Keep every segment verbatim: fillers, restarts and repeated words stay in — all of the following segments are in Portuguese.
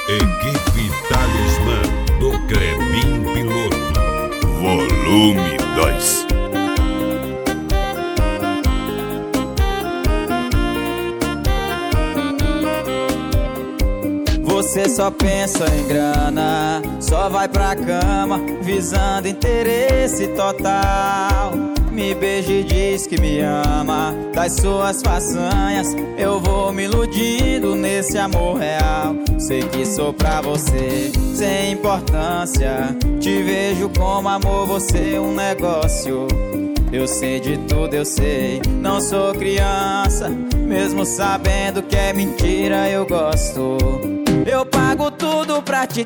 Equipe Talismã do Crebin Piloto, volume dois. Você só pensa em grana, só vai pra cama visando interesse total. Me beija e diz que me ama, das suas façanhas eu vou me iludindo nesse amor real. Sei que sou pra você, sem importância, te vejo como amor, você é um negócio. Eu sei de tudo, eu sei, não sou criança, mesmo sabendo que é mentira eu gosto. Eu pago tudo pra te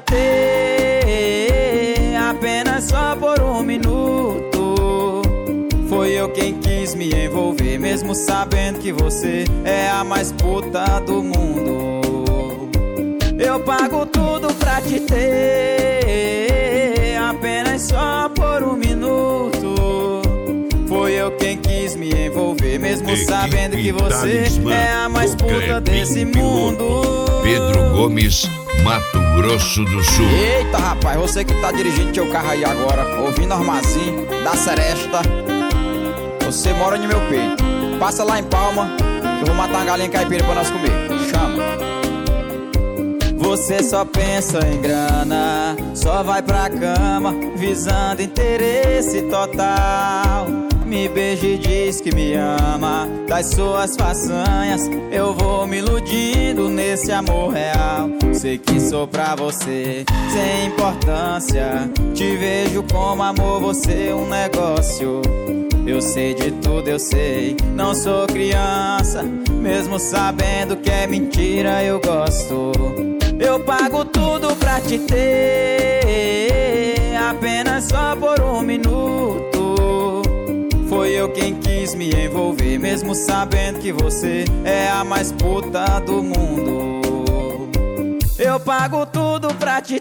ter, apenas só por um minuto. Foi eu quem quis me envolver, mesmo sabendo que você é a mais puta do mundo. Eu pago tudo pra te ter, apenas só por um minuto. Foi eu quem quis me envolver, mesmo Equipe sabendo que você Talismã é a mais do puta Crebin desse Piloto. mundo. Pedro Gomes, Mato Grosso do Sul. Eita, rapaz, você que tá dirigindo teu carro aí agora, ouvindo Armazém da Seresta, você mora no meu peito. Passa lá em Palma, que eu vou matar uma galinha caipira pra nós comer. Chama. Você só pensa em grana, só vai pra cama visando interesse total. Me beija e diz que me ama, das suas façanhas eu vou me iludindo nesse amor real. Sei que sou pra você, sem importância, te vejo como amor, você é um negócio. Eu sei de tudo, eu sei, não sou criança, mesmo sabendo que é mentira eu gosto. Eu pago tudo pra te ter, apenas só por um minuto. Foi eu quem quis me envolver, mesmo sabendo que você é a mais puta do mundo. Eu pago tudo pra te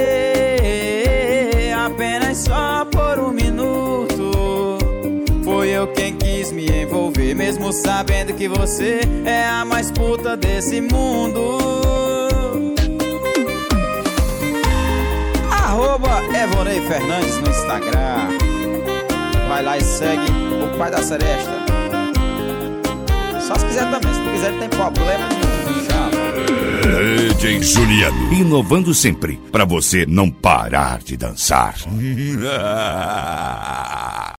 ter, apenas só por um minuto. Foi eu quem quis me envolver, mesmo sabendo que você é a mais puta desse mundo. Arroba Evonei Fernandes no Instagram. Vai lá e segue o Pai da Seresta. Só se quiser também, se não quiser não tem problema nenhum. Tchau. D J Juliano, inovando sempre, pra você não parar de dançar.